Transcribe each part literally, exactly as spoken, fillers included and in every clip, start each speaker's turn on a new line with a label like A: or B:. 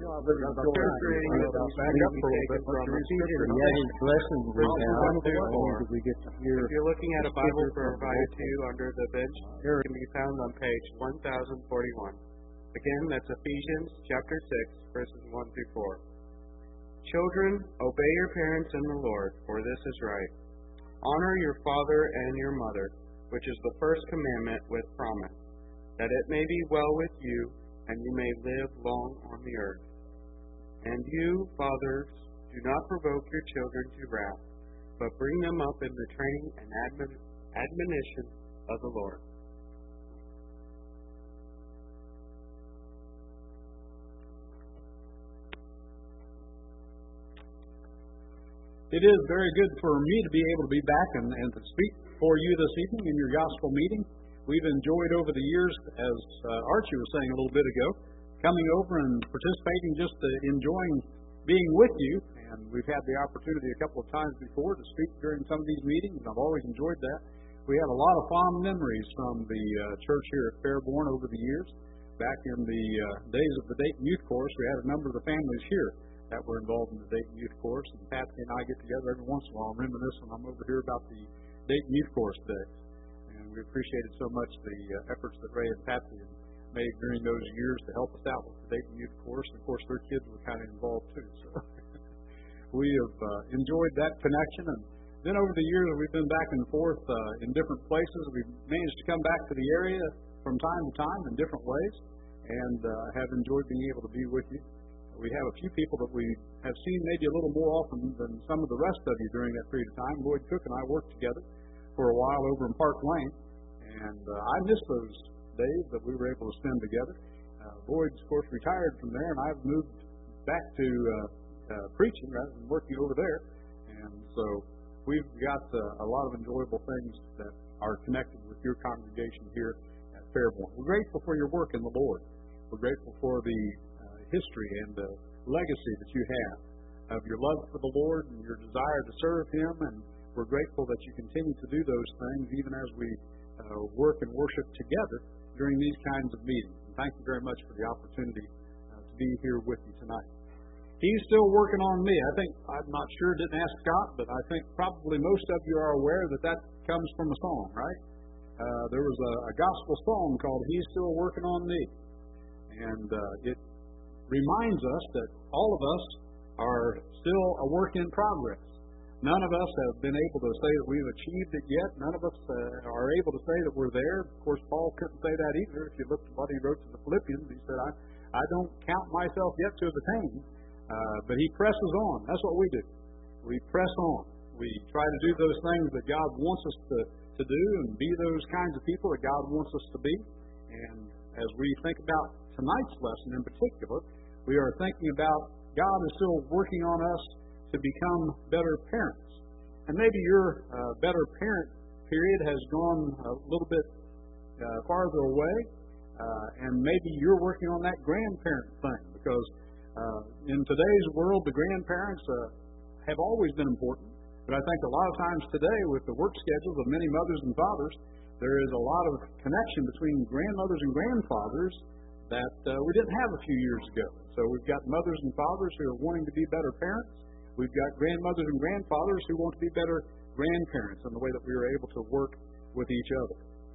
A: First reading is taken from Ephesians
B: And yet His blessings we
A: verses
B: have.
A: one through four.
B: Only we get to hear.
A: If you're looking at a Bible provided to you under the bench, it can be found on page one thousand forty-one. Again, that's Ephesians chapter six, verses one through four. Children, obey your parents in the Lord, for this is right. Honor your father and your mother, which is the first commandment with promise, that it may be well with you, and you may live long on the earth. And you, fathers, do not provoke your children to wrath, but bring them up in the training and admon- admonition of the Lord.
C: It is very good for me to be able to be back and, and to speak for you this evening in your gospel meeting. We've enjoyed over the years, as uh, Archie was saying a little bit ago, coming over and participating, just uh, enjoying being with you. And we've had the opportunity a couple of times before to speak during some of these meetings, and I've always enjoyed that. We have a lot of fond memories from the uh, church here at Fairborn over the years. Back in the uh, days of the Dayton Youth Course, we had a number of the families here that were involved in the Dayton Youth Course, and Patsy and I get together every once in a while and reminisce when I'm over here about the Dayton Youth Course days. And we appreciated so much the uh, efforts that Ray and Patsy had made during those years to help us out with the Dayton Youth Course. And of course, their kids were kind of involved too. So we have uh, enjoyed that connection. And then over the years, we've been back and forth uh, in different places. We've managed to come back to the area from time to time in different ways, and uh, have enjoyed being able to be with you. We have a few people that we have seen maybe a little more often than some of the rest of you during that period of time. Lloyd Cook and I worked together for a while over in Park Lane, and uh, I miss those days that we were able to spend together. Uh, Lloyd's, of course, retired from there, and I've moved back to uh, uh, preaching rather than working over there. And so we've got uh, a lot of enjoyable things that are connected with your congregation here at Fairborn. We're grateful for your work in the Lord. We're grateful for the history and the legacy that you have of your love for the Lord and your desire to serve Him, and we're grateful that you continue to do those things even as we uh, work and worship together during these kinds of meetings. And thank you very much for the opportunity uh, to be here with you tonight. He's still working on me. I think, I'm not sure, didn't ask Scott, but I think probably most of you are aware that that comes from a song, right? Uh, there was a, a gospel song called He's Still Working on Me, and uh, it reminds us that all of us are still a work in progress. None of us have been able to say that we've achieved it yet. None of us uh, are able to say that we're there. Of course, Paul couldn't say that either. If you look at what he wrote to the Philippians, he said, I, I don't count myself yet to have attained. Uh, but he presses on. That's what we do. We press on. We try to do those things that God wants us to, to do and be those kinds of people that God wants us to be. And as we think about tonight's lesson in particular, we are thinking about God is still working on us to become better parents. And maybe your uh, better parent period has gone a little bit uh, farther away, uh, and maybe you're working on that grandparent thing, because uh, in today's world, the grandparents uh, have always been important. But I think a lot of times today, with the work schedules of many mothers and fathers, there is a lot of connection between grandmothers and grandfathers that uh, we didn't have a few years ago. So we've got mothers and fathers who are wanting to be better parents. We've got grandmothers and grandfathers who want to be better grandparents in the way that we are able to work with each other.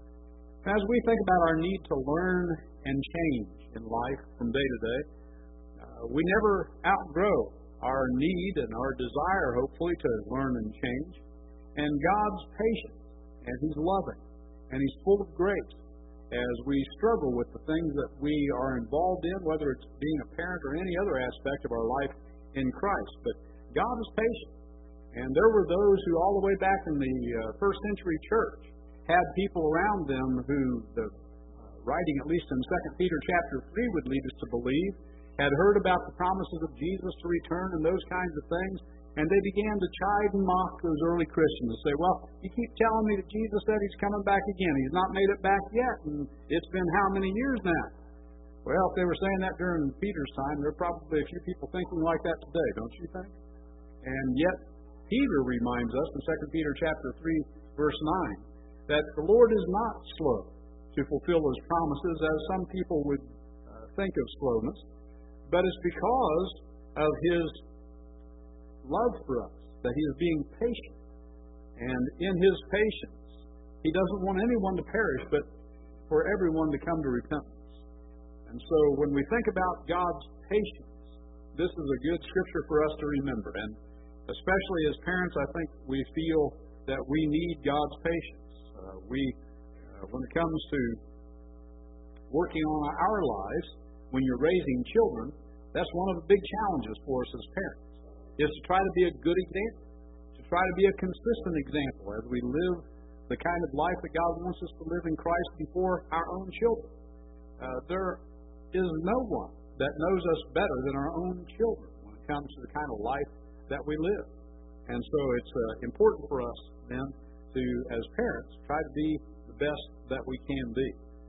C: As we think about our need to learn and change in life from day to day, uh, we never outgrow our need and our desire, hopefully, to learn and change. And God's patient, and He's loving, and He's full of grace as we struggle with the things that we are involved in, whether it's being a parent or any other aspect of our life in Christ. But God is patient. And there were those who, all the way back in the uh, first century church, had people around them who, the uh, writing at least in Second Peter chapter three would lead us to believe, had heard about the promises of Jesus to return and those kinds of things, and they began to chide and mock those early Christians and say, well, you keep telling me that Jesus said He's coming back again. He's not made it back yet, and it's been how many years now? Well, if they were saying that during Peter's time, there are probably a few people thinking like that today, don't you think? And yet, Peter reminds us in Second Peter chapter three, verse nine, that the Lord is not slow to fulfill His promises, as some people would uh, think of slowness, but it's because of His love for us, that He is being patient. And in His patience, He doesn't want anyone to perish, but for everyone to come to repentance. And so when we think about God's patience, this is a good scripture for us to remember. And especially as parents, I think we feel that we need God's patience. Uh, we, uh, when it comes to working on our lives, when you're raising children, that's one of the big challenges for us as parents, is to try to be a good example, to try to be a consistent example as we live the kind of life that God wants us to live in Christ before our own children. Uh, there is no one that knows us better than our own children when it comes to the kind of life that we live. And so it's uh, important for us then to, as parents, try to be the best that we can be.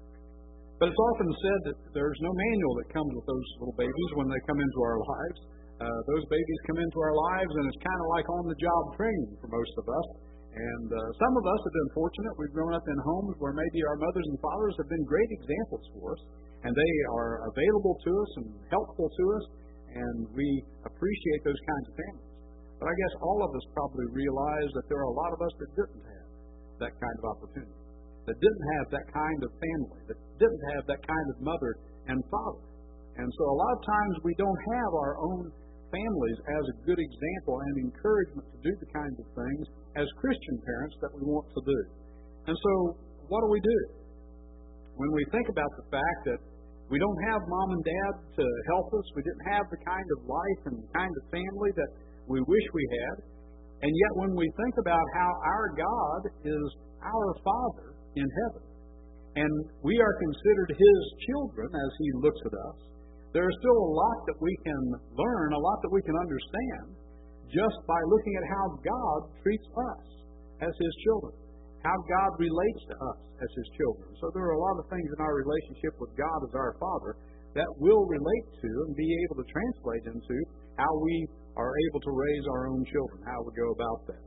C: But it's often said that there's no manual that comes with those little babies when they come into our lives. Uh, those babies come into our lives, and it's kind of like on-the-job training for most of us. And uh, some of us have been fortunate. We've grown up in homes where maybe our mothers and fathers have been great examples for us, and they are available to us and helpful to us, and we appreciate those kinds of families. But I guess all of us probably realize that there are a lot of us that didn't have that kind of opportunity, that didn't have that kind of family, that didn't have that kind of mother and father. And so a lot of times we don't have our own families as a good example and encouragement to do the kinds of things as Christian parents that we want to do. And so what do we do? When we think about the fact that we don't have mom and dad to help us, we didn't have the kind of life and the kind of family that we wish we had, and yet when we think about how our God is our Father in heaven, and we are considered His children as He looks at us, there is still a lot that we can learn, a lot that we can understand, just by looking at how God treats us as His children, how God relates to us as His children. So there are a lot of things in our relationship with God as our Father that will relate to and be able to translate into how we are able to raise our own children, how we go about that.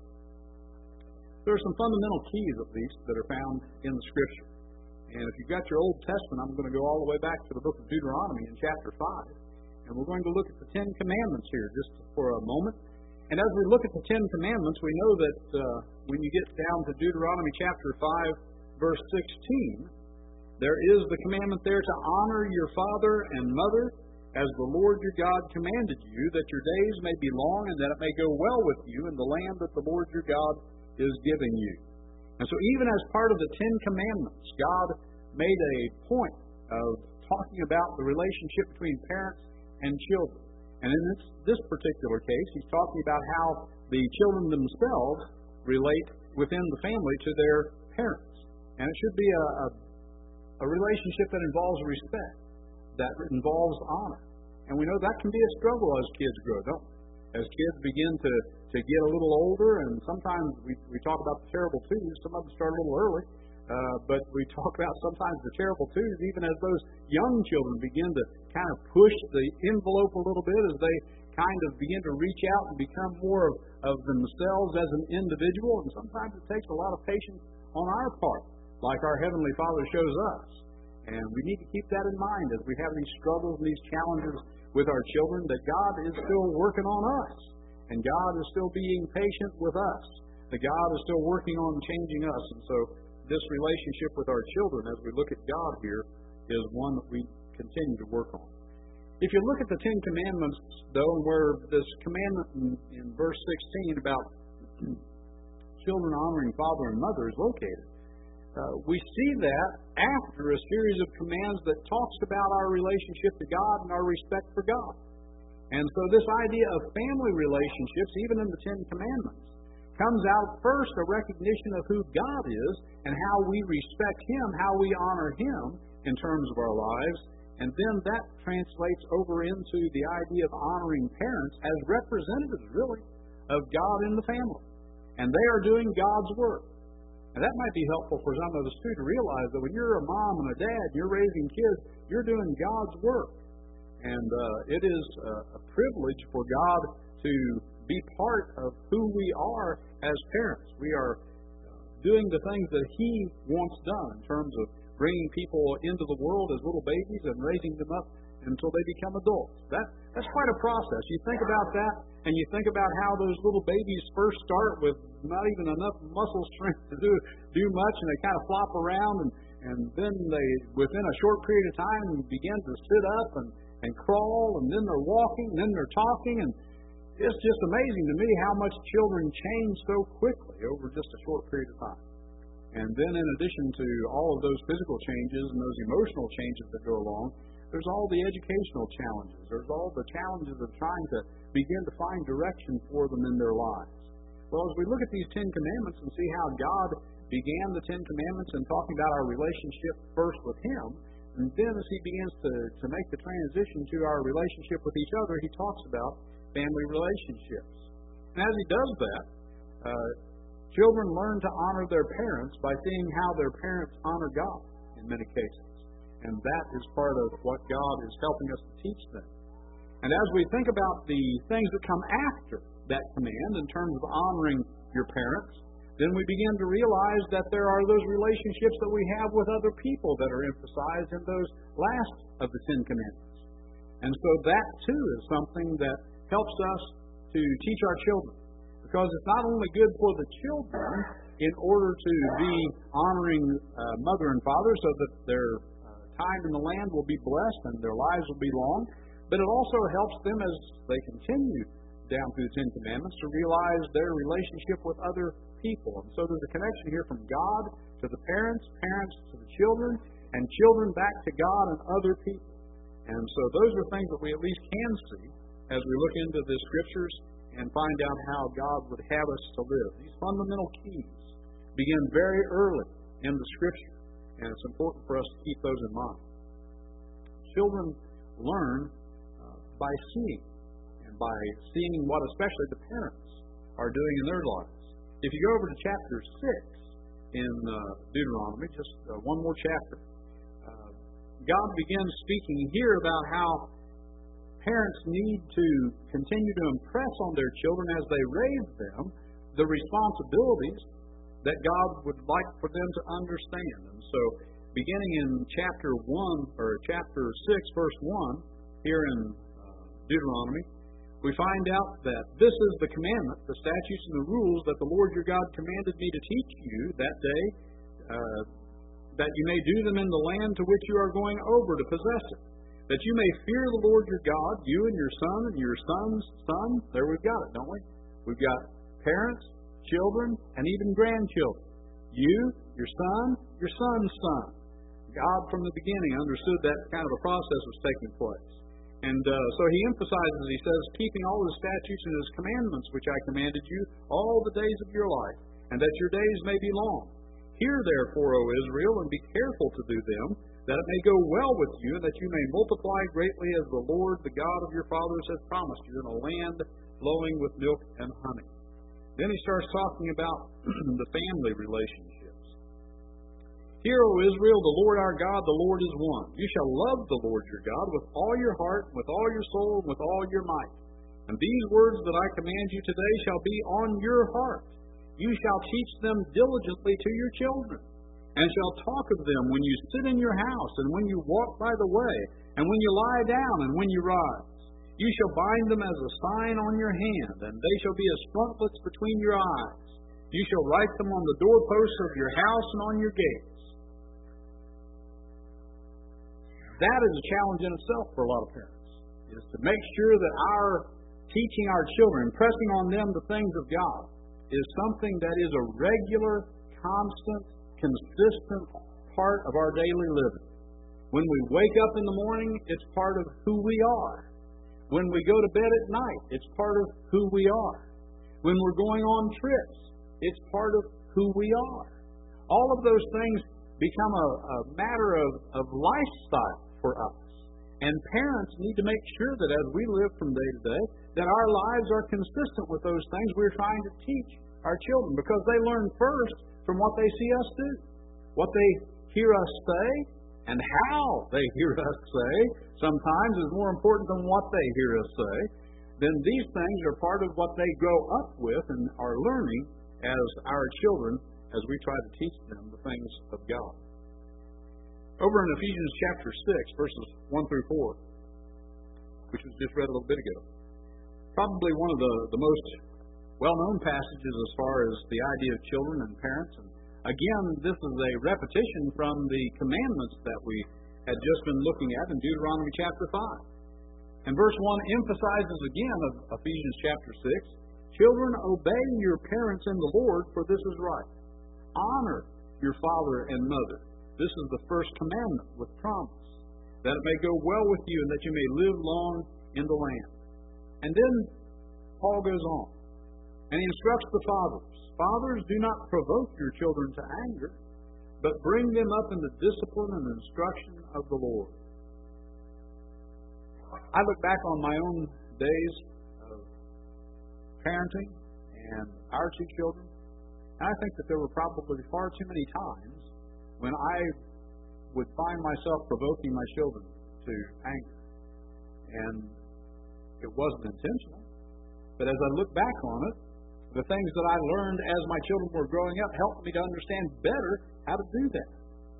C: There are some fundamental keys, at least, that are found in the Scripture. And if you've got your Old Testament, I'm going to go all the way back to the book of Deuteronomy in chapter five. And we're going to look at the Ten Commandments here just for a moment. And as we look at the Ten Commandments, we know that uh, when you get down to Deuteronomy chapter five, verse sixteen, there is the commandment there to honor your father and mother as the Lord your God commanded you, that your days may be long and that it may go well with you in the land that the Lord your God is giving you. And so even as part of the Ten Commandments, God made a point of talking about the relationship between parents and children. And in this, this particular case, He's talking about how the children themselves relate within the family to their parents. And it should be a, a, a relationship that involves respect, that involves honor. And we know that can be a struggle as kids grow, don't we? As kids begin to, to get a little older, and sometimes we, we talk about the terrible twos. Some of them start a little early, uh, but we talk about sometimes the terrible twos, even as those young children begin to kind of push the envelope a little bit, as they kind of begin to reach out and become more of, of themselves as an individual. And sometimes it takes a lot of patience on our part, like our Heavenly Father shows us. And we need to keep that in mind as we have these struggles and these challenges with our children, that God is still working on us, and God is still being patient with us, that God is still working on changing us. And so this relationship with our children, as we look at God here, is one that we continue to work on. If you look at the Ten Commandments, though, where this commandment in, in verse sixteen about children honoring father and mother is located, Uh, we see that after a series of commands that talks about our relationship to God and our respect for God. And so this idea of family relationships, even in the Ten Commandments, comes out first a recognition of who God is and how we respect Him, how we honor Him in terms of our lives. And then that translates over into the idea of honoring parents as representatives, really, of God in the family. And they are doing God's work. And that might be helpful for some of us, too, to realize that when you're a mom and a dad, you're raising kids, you're doing God's work. And uh, it is a, a privilege for God to be part of who we are as parents. We are doing the things that He wants done in terms of bringing people into the world as little babies and raising them up in until they become adults. That, that's quite a process. You think about that, and you think about how those little babies first start with not even enough muscle strength to do do much, and they kind of flop around, and, and then they, within a short period of time, begin to sit up and, and crawl, and then they're walking, and then they're talking, and it's just amazing to me how much children change so quickly over just a short period of time. And then in addition to all of those physical changes and those emotional changes that go along, there's all the educational challenges. There's all the challenges of trying to begin to find direction for them in their lives. Well, as we look at these Ten Commandments and see how God began the Ten Commandments and talking about our relationship first with Him, and then as He begins to, to make the transition to our relationship with each other, He talks about family relationships. And as He does that, uh, children learn to honor their parents by seeing how their parents honor God in many cases. And that is part of what God is helping us to teach them. And as we think about the things that come after that command in terms of honoring your parents, then we begin to realize that there are those relationships that we have with other people that are emphasized in those last of the Ten Commandments. And so that, too, is something that helps us to teach our children. Because it's not only good for the children in order to be honoring uh, mother and father so that their uh, time in the land will be blessed and their lives will be long, but it also helps them as they continue down through the Ten Commandments to realize their relationship with other people. And so there's a connection here from God to the parents, parents to the children, and children back to God and other people. And so those are things that we at least can see as we look into the Scriptures and find out how God would have us to live. These fundamental keys begin very early in the Scripture, and it's important for us to keep those in mind. Children learn uh, by seeing, and by seeing what especially the parents are doing in their lives. If you go over to chapter six in uh, Deuteronomy, just uh, one more chapter, uh, God begins speaking here about how parents need to continue to impress on their children as they raise them the responsibilities that God would like for them to understand. And so, beginning in chapter one or chapter six, verse one, here in uh, Deuteronomy, we find out that this is the commandment, the statutes and the rules that the Lord your God commanded me to teach you that day, uh, that you may do them in the land to which you are going over to possess it. That you may fear the Lord your God, you and your son and your son's son. There we've got it, don't we? We've got parents, children, and even grandchildren. You, your son, your son's son. God from the beginning understood that kind of a process was taking place. And uh, so He emphasizes, He says, keeping all His statutes and His commandments which I commanded you all the days of your life, and that your days may be long. Hear therefore, O Israel, and be careful to do them, that it may go well with you, and that you may multiply greatly as the Lord, the God of your fathers, has promised you, in a land flowing with milk and honey. Then He starts talking about the family relationships. Hear, O Israel, the Lord our God, the Lord is one. You shall love the Lord your God with all your heart, with all your soul, and with all your might. And these words that I command you today shall be on your heart. You shall teach them diligently to your children, and shall talk of them when you sit in your house, and when you walk by the way, and when you lie down, and when you rise. You shall bind them as a sign on your hand, and they shall be as frontlets between your eyes. You shall write them on the doorposts of your house and on your gates. That is a challenge in itself for a lot of parents, is to make sure that our teaching our children, impressing on them the things of God, is something that is a regular, constant, consistent part of our daily living. When we wake up in the morning, it's part of who we are. When we go to bed at night, it's part of who we are. When we're going on trips, it's part of who we are. All of those things become a, a matter of, of lifestyle for us. And parents need to make sure that as we live from day to day, that our lives are consistent with those things we're trying to teach our children, because they learn first from what they see us do, what they hear us say, and how they hear us say sometimes is more important than what they hear us say. Then these things are part of what they grow up with and are learning as our children as we try to teach them the things of God. Over in Ephesians chapter six, verses one through four, which was just read a little bit ago. Probably one of the, the most well-known passages as far as the idea of children and parents. And again, this is a repetition from the commandments that we had just been looking at in Deuteronomy chapter five. And verse one emphasizes again of Ephesians chapter six, children, obey your parents in the Lord, for this is right. Honor your father and mother. This is the first commandment with promise, that it may go well with you and that you may live long in the land. And then Paul goes on, and he instructs the fathers. Fathers, do not provoke your children to anger, but bring them up in the discipline and instruction of the Lord. I look back on my own days of parenting and our two children, and I think that there were probably far too many times when I would find myself provoking my children to anger. And it wasn't intentional. But as I look back on it, the things that I learned as my children were growing up helped me to understand better how to do that.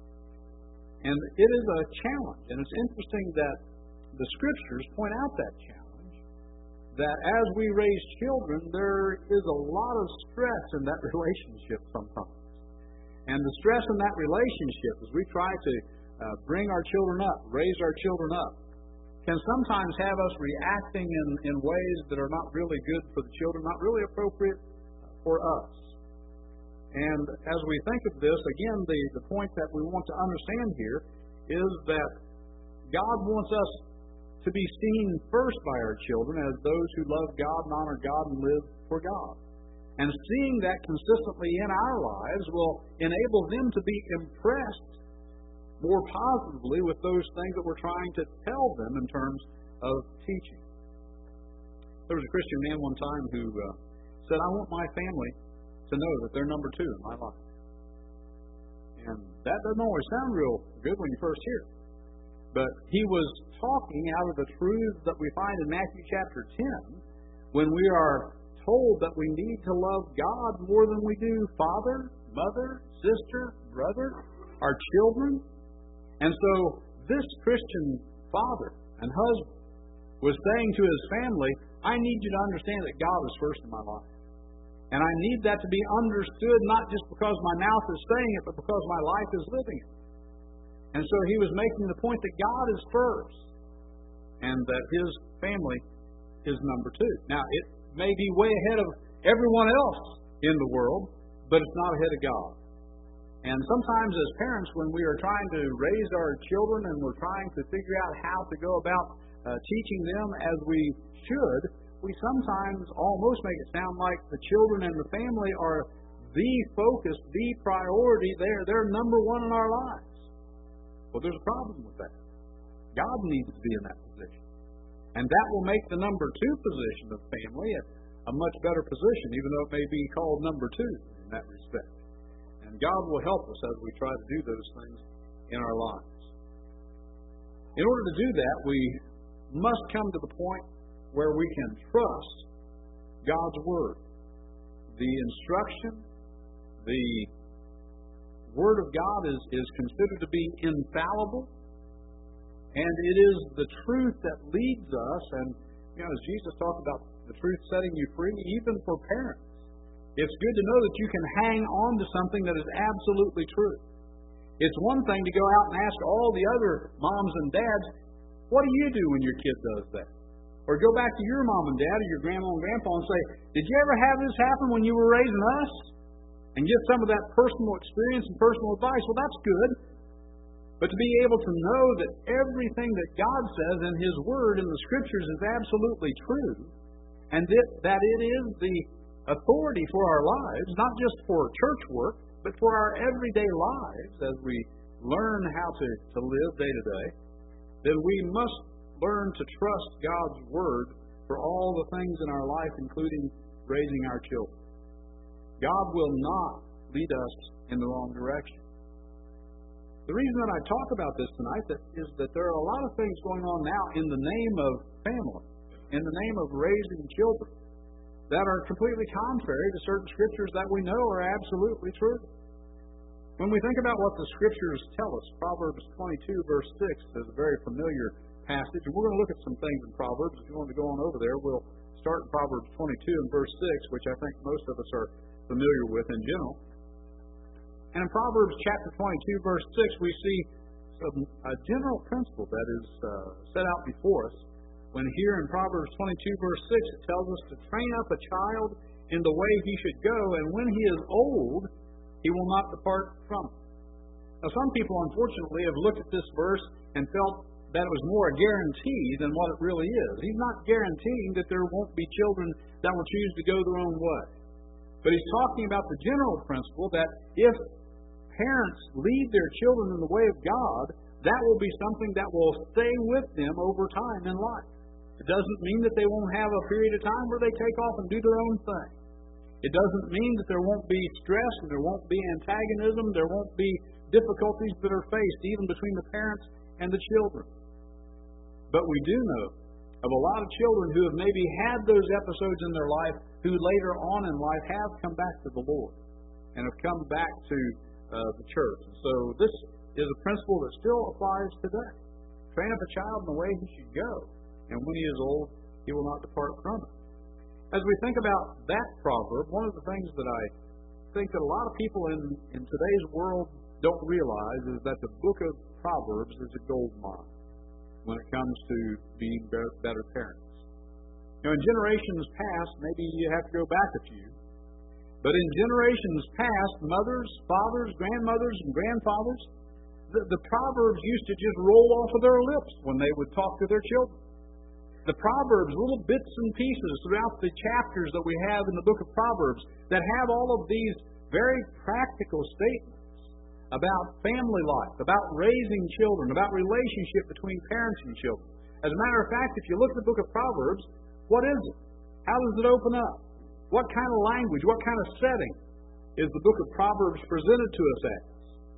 C: And it is a challenge. And it's interesting that the Scriptures point out that challenge, that as we raise children, there is a lot of stress in that relationship sometimes. And the stress in that relationship, as we try to uh, bring our children up, raise our children up, can sometimes have us reacting in, in ways that are not really good for the children, not really appropriate for us. And as we think of this, again, the, the point that we want to understand here is that God wants us to be seen first by our children as those who love God and honor God and live for God. And seeing that consistently in our lives will enable them to be impressed more positively with those things that we're trying to tell them in terms of teaching. There was a Christian man one time who uh, said, I want my family to know that they're number two in my life. And that doesn't always sound real good when you first hear it. But he was talking out of the truths that we find in Matthew chapter ten, when we are told that we need to love God more than we do father, mother, sister, brother, our children. And so this Christian father and husband was saying to his family, I need you to understand that God is first in my life. And I need that to be understood not just because my mouth is saying it, but because my life is living it. And so he was making the point that God is first and that his family is number two. Now, it may be way ahead of everyone else in the world, but it's not ahead of God. And sometimes as parents, when we are trying to raise our children and we're trying to figure out how to go about uh, teaching them as we should, we sometimes almost make it sound like the children and the family are the focus, the priority. They're, they're number one in our lives. Well, there's a problem with that. God needs to be in that position. And that will make the number two position of family a, a much better position, even though it may be called number two in that respect. And God will help us as we try to do those things in our lives. In order to do that, we must come to the point where we can trust God's Word. The instruction, the Word of God is, is considered to be infallible, and it is the truth that leads us. And you know, as Jesus talked about the truth setting you free, even for parents, it's good to know that you can hang on to something that is absolutely true. It's one thing to go out and ask all the other moms and dads, what do you do when your kid does that? Or go back to your mom and dad or your grandma and grandpa and say, did you ever have this happen when you were raising us? And get some of that personal experience and personal advice. Well, that's good. But to be able to know that everything that God says in His Word in the Scriptures is absolutely true, and that, that it is the authority for our lives, not just for church work, but for our everyday lives as we learn how to, to live day to day, then we must learn to trust God's Word for all the things in our life, including raising our children. God will not lead us in the wrong direction. The reason that I talk about this tonight that is that there are a lot of things going on now in the name of family, in the name of raising children, that are completely contrary to certain Scriptures that we know are absolutely true. When we think about what the Scriptures tell us, Proverbs twenty-two, verse six is a very familiar passage, and we're going to look at some things in Proverbs. If you want to go on over there, we'll start in Proverbs twenty-two and verse six, which I think most of us are familiar with in general. And in Proverbs chapter twenty-two, verse six, we see some, a general principle that is uh, set out before us. When here in Proverbs twenty-two, verse six, it tells us to train up a child in the way he should go, and when he is old, he will not depart from it. Now, some people, unfortunately, have looked at this verse and felt that it was more a guarantee than what it really is. He's not guaranteeing that there won't be children that will choose to go their own way. But he's talking about the general principle that if parents lead their children in the way of God, that will be something that will stay with them over time in life. It doesn't mean that they won't have a period of time where they take off and do their own thing. It doesn't mean that there won't be stress and there won't be antagonism, there won't be difficulties that are faced even between the parents and the children. But we do know of a lot of children who have maybe had those episodes in their life who later on in life have come back to the Lord and have come back to uh, the church. And so this is a principle that still applies today. Train up a child in the way he should go, and when he is old, he will not depart from it. As we think about that proverb, one of the things that I think that a lot of people in, in today's world don't realize is that the book of Proverbs is a gold mine when it comes to being better, better parents. Now, in generations past, maybe you have to go back a few, but in generations past, mothers, fathers, grandmothers, and grandfathers, the, the Proverbs used to just roll off of their lips when they would talk to their children. The Proverbs, little bits and pieces throughout the chapters that we have in the book of Proverbs that have all of these very practical statements about family life, about raising children, about relationship between parents and children. As a matter of fact, if you look at the book of Proverbs, what is it? How does it open up? What kind of language, what kind of setting is the book of Proverbs presented to us as?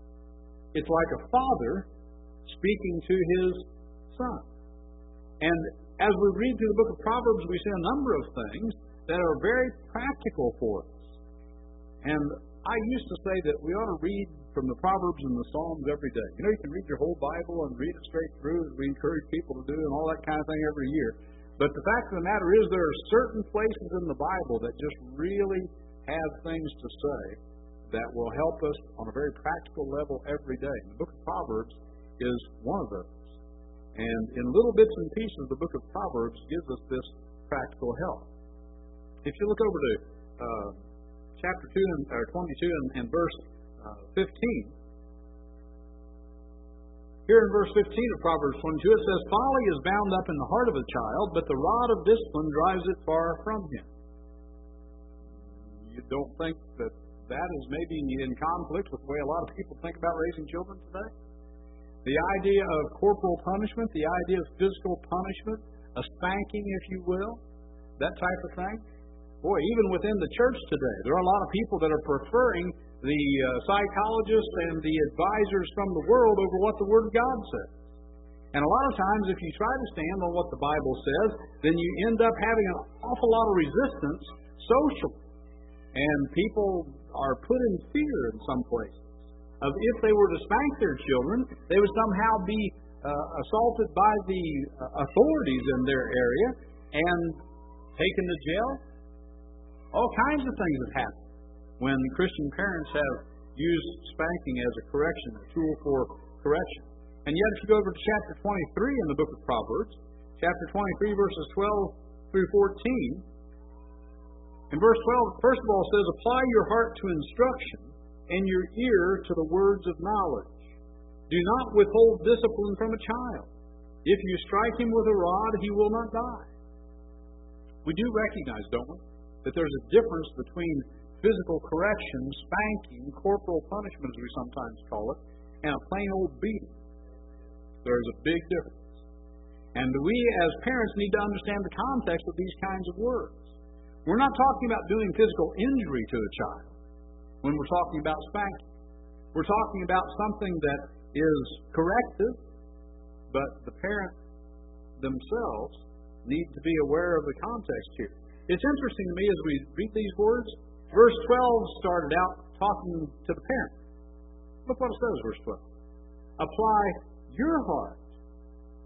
C: It's like a father speaking to his son. And as we read through the book of Proverbs, we see a number of things that are very practical for us. And I used to say that we ought to read from the Proverbs and the Psalms every day. You know, you can read your whole Bible and read it straight through, as we encourage people to do, and all that kind of thing every year. But the fact of the matter is there are certain places in the Bible that just really have things to say that will help us on a very practical level every day. And the book of Proverbs is one of those. And in little bits and pieces, the book of Proverbs gives us this practical help. If you look over to uh, chapter two and, or twenty-two and, and verse uh, fifteen, here in verse fifteen of Proverbs twenty-two, it says, "Folly is bound up in the heart of a child, but the rod of discipline drives it far from him." You don't think that that is maybe in conflict with the way a lot of people think about raising children today? The idea of corporal punishment, the idea of physical punishment, a spanking, if you will, that type of thing. Boy, even within the church today, there are a lot of people that are preferring the uh, psychologists and the advisors from the world over what the Word of God says. And a lot of times, if you try to stand on what the Bible says, then you end up having an awful lot of resistance socially. And people are put in fear in some places of if they were to spank their children, they would somehow be uh, assaulted by the uh, authorities in their area and taken to jail. All kinds of things have happened when Christian parents have used spanking as a correction, a tool for correction. And yet, if you go over to chapter twenty-three in the book of Proverbs, chapter twenty-three, verses twelve through fourteen, in verse twelve, first of all, it says, "Apply your heart to instruction and your ear to the words of knowledge. Do not withhold discipline from a child. If you strike him with a rod, he will not die." We do recognize, don't we, that there's a difference between physical correction, spanking, corporal punishment, as we sometimes call it, and a plain old beating. There's a big difference. And we, as parents, need to understand the context of these kinds of words. We're not talking about doing physical injury to a child when we're talking about spanking. We're talking about something that is corrective, but the parent themselves need to be aware of the context here. It's interesting to me as we read these words. Verse twelve started out talking to the parent. Look what it says, verse twelve. "Apply your heart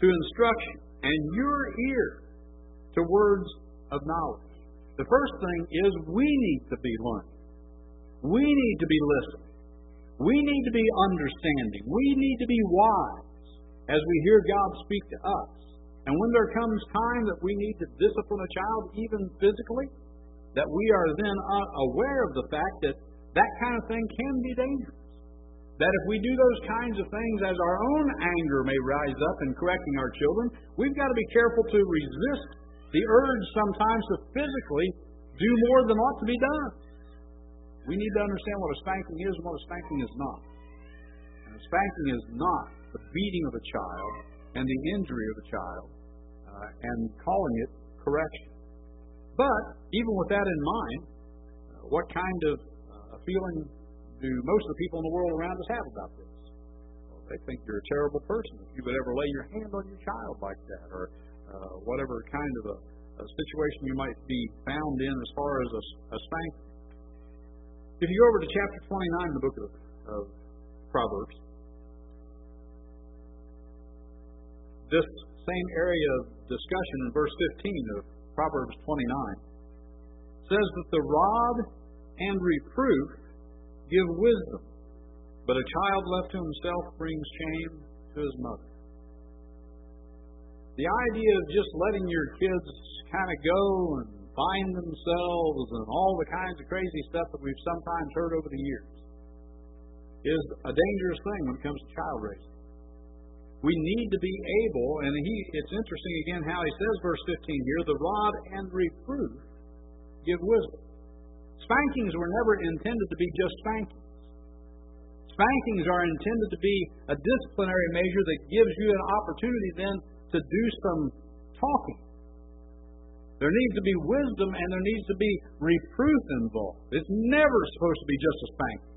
C: to instruction, and your ear to words of knowledge. The first thing is we need to be learning. We need to be listening. We need to be understanding. We need to be wise as we hear God speak to us. And when there comes time that we need to discipline a child, even physically, that we are then aware of the fact that that kind of thing can be dangerous. That if we do those kinds of things as our own anger may rise up in correcting our children, we've got to be careful to resist the urge sometimes to physically do more than ought to be done. We need to understand what a spanking is and what a spanking is not. And a spanking is not the beating of a child and the injury of a child uh, and calling it correction. But even with that in mind, uh, what kind of uh, feeling do most of the people in the world around us have about this? Well, they think you're a terrible person if you would ever lay your hand on your child like that, or uh, whatever kind of a, a situation you might be found in as far as a, a spanking. If you go over to chapter twenty-nine in the book of, of Proverbs, this same area of discussion in verse fifteen of Proverbs twenty-nine says that the rod and reproof give wisdom, but a child left to himself brings shame to his mother. The idea of just letting your kids kind of go and find themselves and all the kinds of crazy stuff that we've sometimes heard over the years is a dangerous thing when it comes to child raising. We need to be able, and he, it's interesting again how he says, verse fifteen here, the rod and reproof give wisdom. Spankings were never intended to be just spankings. Spankings are intended to be a disciplinary measure that gives you an opportunity then to do some talking. There needs to be wisdom and there needs to be reproof involved. It's never supposed to be just a spanking.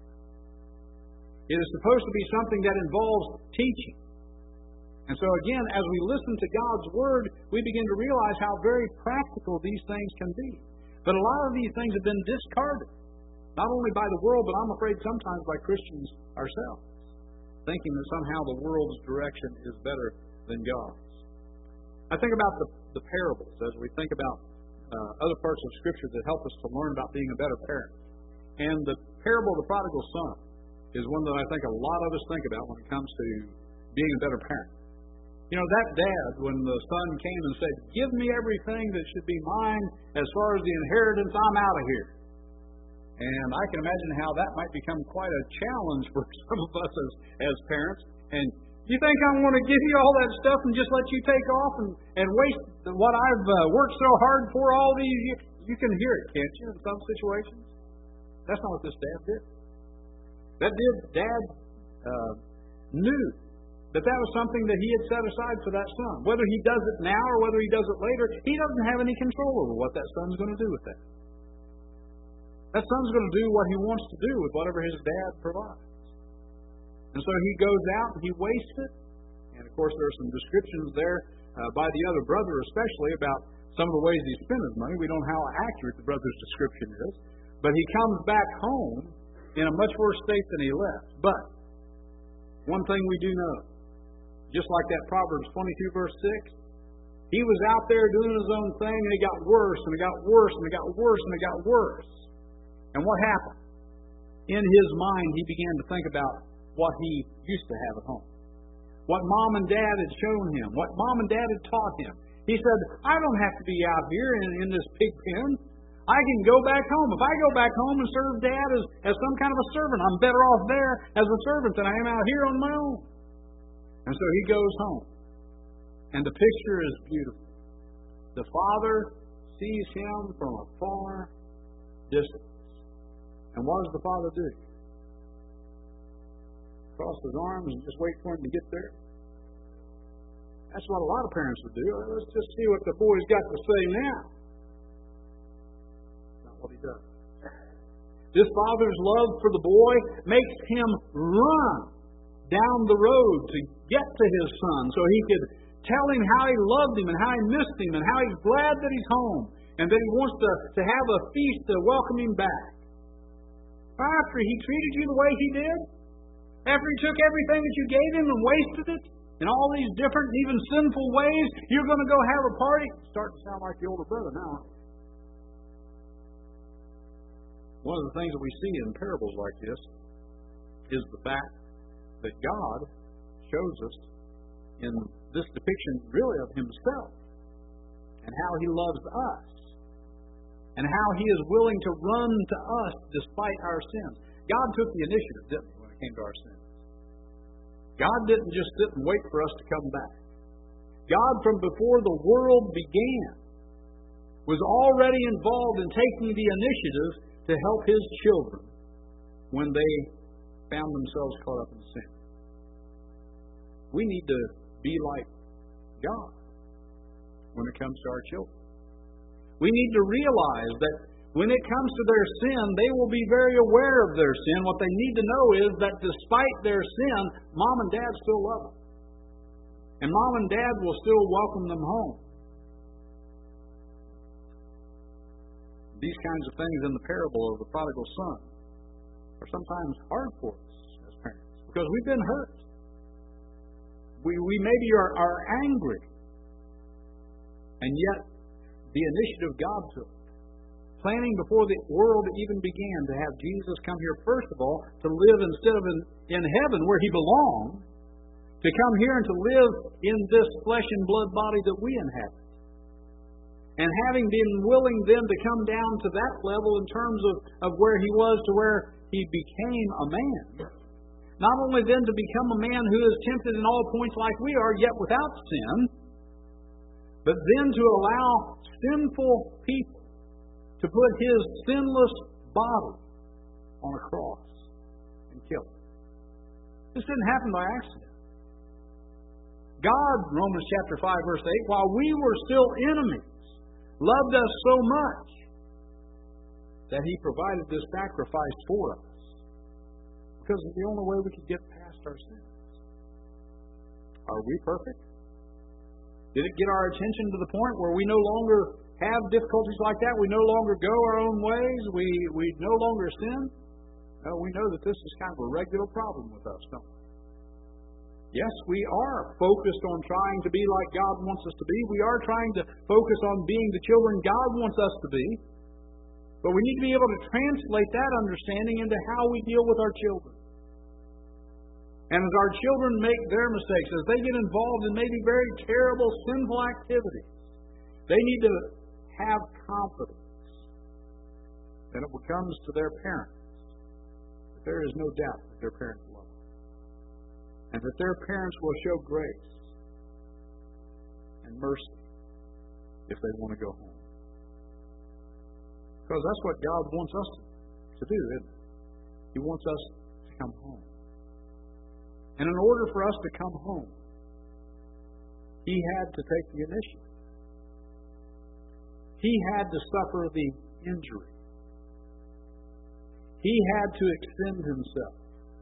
C: It is supposed to be something that involves teaching. And so again, as we listen to God's Word, we begin to realize how very practical these things can be. But a lot of these things have been discarded, not only by the world, but I'm afraid sometimes by Christians ourselves, thinking that somehow the world's direction is better than God's. I think about the, the parables as we think about uh, other parts of Scripture that help us to learn about being a better parent. And the parable of the prodigal son is one that I think a lot of us think about when it comes to being a better parent. You know, that dad, when the son came and said, give me everything that should be mine as far as the inheritance, I'm out of here. And I can imagine how that might become quite a challenge for some of us as, as parents. And you think I want to give you all that stuff and just let you take off and, and waste what I've uh, worked so hard for all these years? You can hear it, can't you, in some situations? That's not what this dad did. That did, dad uh, knew that that was something that he had set aside for that son. Whether he does it now or whether he does it later, he doesn't have any control over what that son's going to do with that. That son's going to do what he wants to do with whatever his dad provides. And so he goes out and he wastes it. And of course there are some descriptions there uh, by the other brother especially about some of the ways he spent his money. We don't know how accurate the brother's description is. But he comes back home in a much worse state than he left. But one thing we do know, just like that Proverbs twenty-two verse six, he was out there doing his own thing and it got worse and it got worse and it got worse and it got worse. And what happened? In his mind he began to think about what he used to have at home. What mom and dad had shown him. What mom and dad had taught him. He said, I don't have to be out here in, in this pig pen. I can go back home. If I go back home and serve dad as, as some kind of a servant, I'm better off there as a servant than I am out here on my own. And so he goes home. And the picture is beautiful. The father sees him from a far distance. And what does the father do? Cross his arms and just wait for him to get there? That's what a lot of parents would do. Let's just see what the boy's got to say now. That's not what he does. This father's love for the boy makes him run down the road to get to his son so he could tell him how he loved him and how he missed him and how he's glad that he's home and that he wants to, to have a feast to welcome him back. After he treated you the way he did, after he took everything that you gave him and wasted it, in all these different, even sinful ways. You're going to go have a party. It's starting to sound like the older brother now. One of the things that we see in parables like this is the fact that God shows us in this depiction really of Himself and how He loves us and how He is willing to run to us despite our sins. God took the initiative, didn't He, when it came to our sins? God didn't just sit and wait for us to come back. God, from before the world began, was already involved in taking the initiative to help His children when they found themselves caught up in sin. We need to be like God when it comes to our children. We need to realize that when it comes to their sin, they will be very aware of their sin. What they need to know is that despite their sin, Mom and Dad still love them. And Mom and Dad will still welcome them home. These kinds of things in the parable of the prodigal son are sometimes hard for us as parents because we've been hurt. We, we maybe are, are angry. And yet, the initiative God took, planning before the world even began to have Jesus come here, first of all, to live instead of in, in heaven where He belonged, to come here and to live in this flesh and blood body that we inhabit. And having been willing then to come down to that level in terms of, of where He was to where He became a man, not only then to become a man who is tempted in all points like we are, yet without sin, but then to allow sinful people to put His sinless body on a cross and kill it. This didn't happen by accident. God, Romans chapter five, verse eight, while we were still enemies, loved us so much that He provided this sacrifice for us because it's the only way we could get past our sins. Are we perfect? Did it get our attention to the point where we no longer have difficulties like that? We no longer go our own ways? We, we no longer sin? No, we know that this is kind of a regular problem with us, don't we? Yes, we are focused on trying to be like God wants us to be. We are trying to focus on being the children God wants us to be. But we need to be able to translate that understanding into how we deal with our children. And as our children make their mistakes, as they get involved in maybe very terrible, sinful activities, they need to have confidence that it comes to their parents, that there is no doubt that their parents love them, and that their parents will show grace and mercy if they want to go home. Because that's what God wants us to do, isn't it? He wants us to come home. And in order for us to come home, He had to take the initiative. He had to suffer the injury. He had to extend Himself.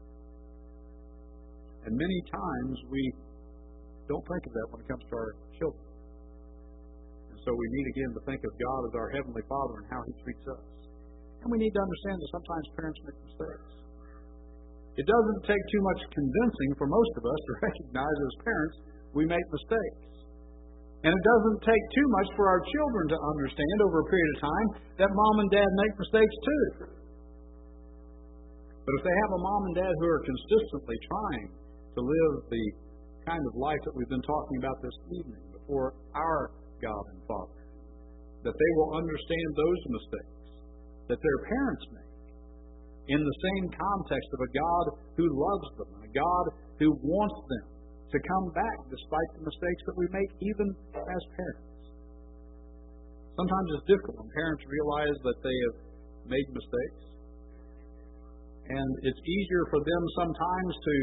C: And many times we don't think of that when it comes to our children. And so we need again to think of God as our Heavenly Father and how He treats us. And we need to understand that sometimes parents make mistakes. It doesn't take too much convincing for most of us to recognize as parents we make mistakes. And it doesn't take too much for our children to understand over a period of time that mom and dad make mistakes too. But if they have a mom and dad who are consistently trying to live the kind of life that we've been talking about this evening before our God and Father, that they will understand those mistakes that their parents make in the same context of a God who loves them, a God who wants them to come back despite the mistakes that we make even as parents. Sometimes it's difficult when parents realize that they have made mistakes. And it's easier for them sometimes to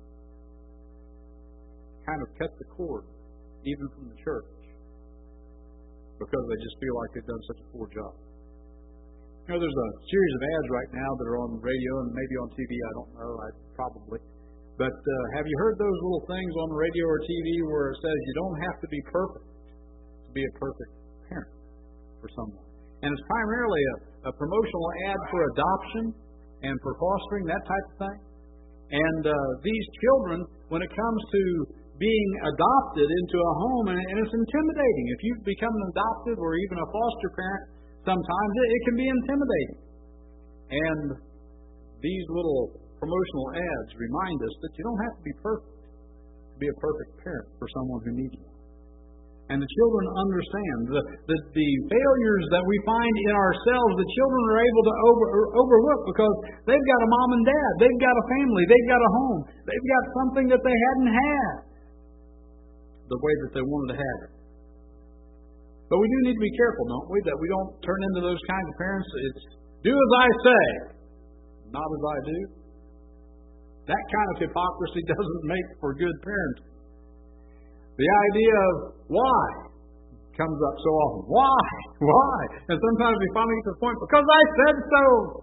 C: kind of cut the cord, even from the church, because they just feel like they've done such a poor job. You know, there's a series of ads right now that are on the radio and maybe on T V. I don't know. I probably. But uh, have you heard those little things on the radio or T V where it says you don't have to be perfect to be a perfect parent for someone? And it's primarily a, a promotional ad for adoption and for fostering, that type of thing. And uh, these children, when it comes to being adopted into a home, and, and it's intimidating. If you become an adoptive or even a foster parent, sometimes it, it can be intimidating. And these little promotional ads remind us that you don't have to be perfect to be a perfect parent for someone who needs you. And the children understand the, the, the failures that we find in ourselves, the children are able to over, overlook because they've got a mom and dad, they've got a family, they've got a home, they've got something that they hadn't had the way that they wanted to have it. But we do need to be careful, don't we, that we don't turn into those kinds of parents. It's do as I say, not as I do. That kind of hypocrisy doesn't make for good parenting. The idea of why comes up so often. Why? Why? And sometimes we finally get to the point, because I said so.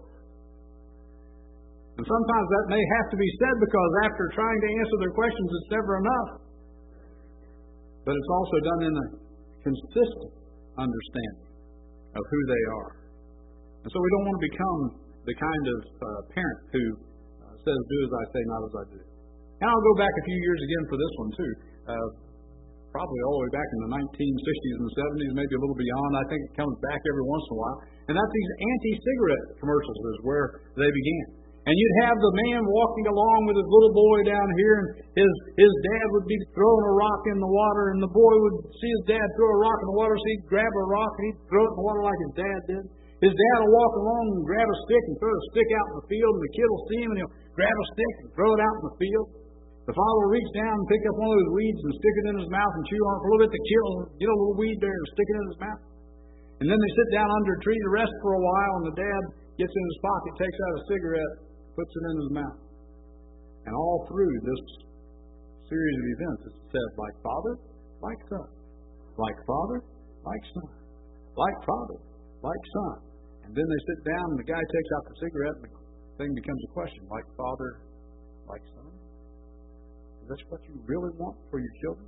C: And sometimes that may have to be said because after trying to answer their questions, it's never enough. But it's also done in a consistent understanding of who they are. And so we don't want to become the kind of uh, parent who uh, says, do as I say, not as I do. And I'll go back a few years again for this one, too. Uh, probably all the way back in the nineteen sixties and seventies, maybe a little beyond. I think it comes back every once in a while. And that's these anti-cigarette commercials is where they began. And you'd have the man walking along with his little boy down here, and his his dad would be throwing a rock in the water, and the boy would see his dad throw a rock in the water, so he'd grab a rock and he'd throw it in the water like his dad did. His dad will walk along and grab a stick and throw a stick out in the field, and the kid will see him and he'll grab a stick and throw it out in the field. The father will reach down and pick up one of those weeds and stick it in his mouth and chew on it for a little bit. The kid will get a little weed there and stick it in his mouth. And then they sit down under a tree to rest for a while, and the dad gets in his pocket, takes out a cigarette, puts it in his mouth. And all through this series of events, it's said, like father, like son. Like father, like son. Like father, like son. And then they sit down, and the guy takes out the cigarette, and the thing becomes a question. Like father, like son? Is this what you really want for your children?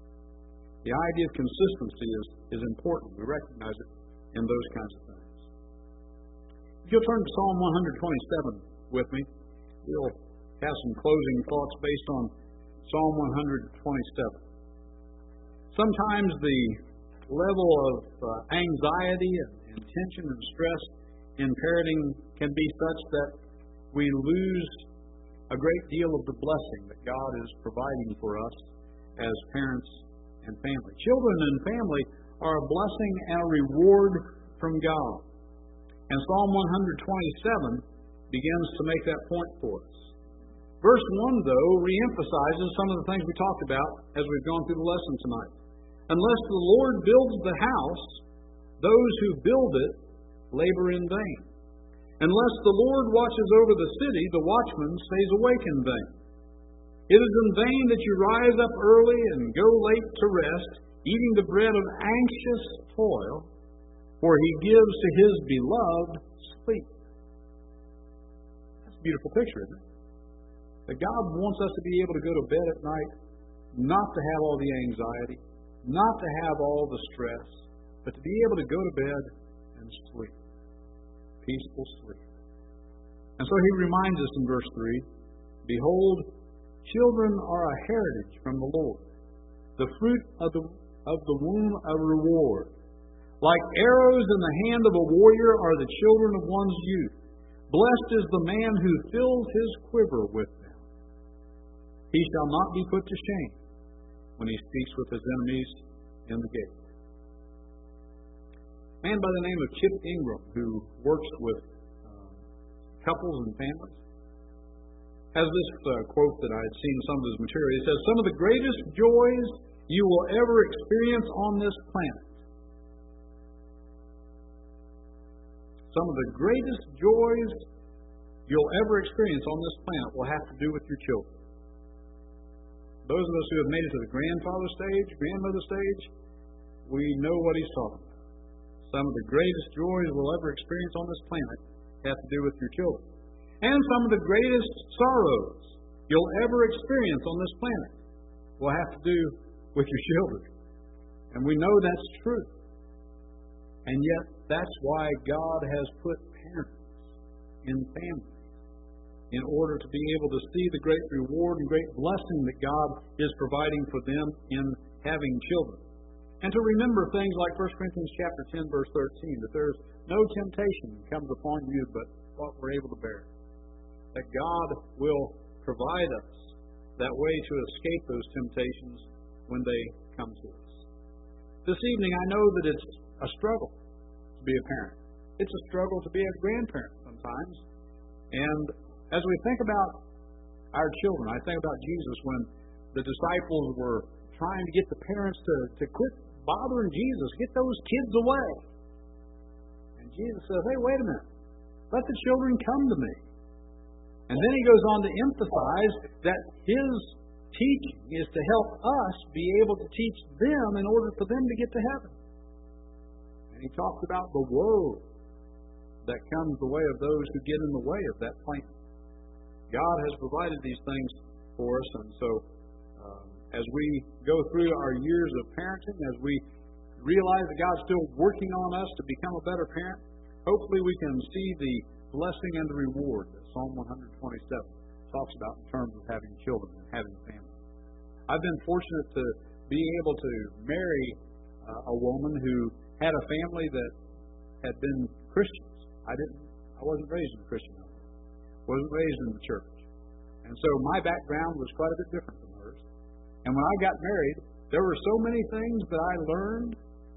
C: The idea of consistency is, is important. We recognize it in those kinds of things. If you'll turn to Psalm one twenty-seven with me, we'll have some closing thoughts based on Psalm one twenty-seven. Sometimes the level of uh, anxiety and, and tension and stress in parenting can be such that we lose a great deal of the blessing that God is providing for us as parents and family. Children and family are a blessing and a reward from God. And Psalm one twenty-seven begins to make that point for us. Verse one, though, reemphasizes some of the things we talked about as we've gone through the lesson tonight. Unless the Lord builds the house, those who build it labor in vain. Unless the Lord watches over the city, the watchman stays awake in vain. It is in vain that you rise up early and go late to rest, eating the bread of anxious toil, for he gives to his beloved sleep. That's a beautiful picture, isn't it? That God wants us to be able to go to bed at night, not to have all the anxiety, not to have all the stress, but to be able to go to bed and sleep. Peaceful sleep. And so he reminds us in verse three, behold, children are a heritage from the Lord, the fruit of the, of the womb a reward. Like arrows in the hand of a warrior are the children of one's youth. Blessed is the man who fills his quiver with them. He shall not be put to shame when he speaks with his enemies in the gate. A man by the name of Chip Ingram, who works with um, couples and families, has this uh, quote that I had seen in some of his material. He says, some of the greatest joys you will ever experience on this planet, some of the greatest joys you'll ever experience on this planet will have to do with your children. Those of us who have made it to the grandfather stage, grandmother stage, we know what he's talking about. Some of the greatest joys we'll ever experience on this planet have to do with your children. And some of the greatest sorrows you'll ever experience on this planet will have to do with your children. And we know that's true. And yet, that's why God has put parents in families, in order to be able to see the great reward and great blessing that God is providing for them in having children. And to remember things like First Corinthians chapter ten, verse thirteen, that there is no temptation that comes upon you but what we're able to bear. That God will provide us that way to escape those temptations when they come to us. This evening, I know that it's a struggle to be a parent. It's a struggle to be a grandparent sometimes. And as we think about our children, I think about Jesus when the disciples were trying to get the parents to, to quit bothering Jesus, get those kids away. And Jesus says, hey, wait a minute. Let the children come to me. And then he goes on to emphasize that his teaching is to help us be able to teach them in order for them to get to heaven. And he talks about the woe that comes the way of those who get in the way of that plan. God has provided these things for us, and so um, as we go through our years of parenting, as we realize that God's still working on us to become a better parent, hopefully we can see the blessing and the reward that Psalm one twenty-seven talks about in terms of having children and having a family. I've been fortunate to be able to marry uh, a woman who had a family that had been Christians. I didn't. I wasn't raised in a Christian home. Wasn't raised in the church, and so my background was quite a bit different from hers. And when I got married, there were so many things that I learned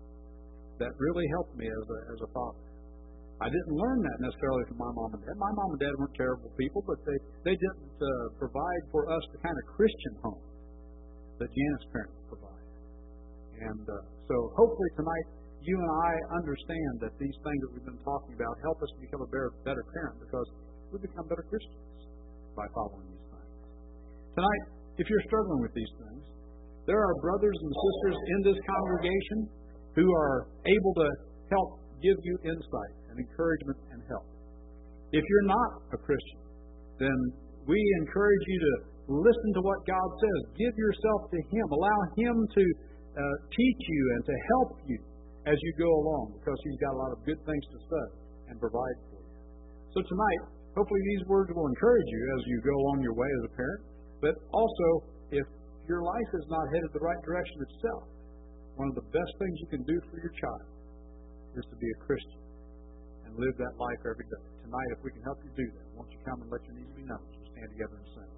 C: that really helped me as a as a father. I didn't learn that necessarily from my mom and dad. My mom and dad weren't terrible people, but they they didn't uh, provide for us the kind of Christian home that Janet's parents provide. And uh, so hopefully tonight, you and I understand that these things that we've been talking about help us to become a better, better parent, because we become better Christians by following these things. Tonight, if you're struggling with these things, there are brothers and sisters in this congregation who are able to help give you insight and encouragement and help. If you're not a Christian, then we encourage you to listen to what God says. Give yourself to Him. Allow Him to uh, teach you and to help you as you go along, because He's got a lot of good things to say and provide for you. So tonight, hopefully these words will encourage you as you go along your way as a parent, but also if your life is not headed the right direction itself, one of the best things you can do for your child is to be a Christian and live that life every day. Tonight, if we can help you do that, won't you come and let your needs be known? We'll stand together and sing.